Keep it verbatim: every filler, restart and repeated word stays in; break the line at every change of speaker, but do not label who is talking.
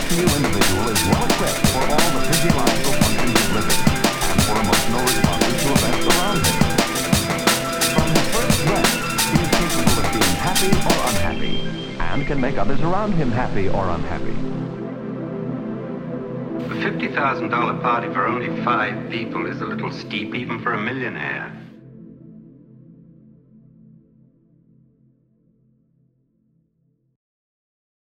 new individual is well equipped for all the physiological functions of living and for emotional responses to events around him. From his first breath, he is capable of being happy or unhappy, and can make others around him happy or unhappy.
A fifty thousand dollars party for only five people is a little steep even for a millionaire.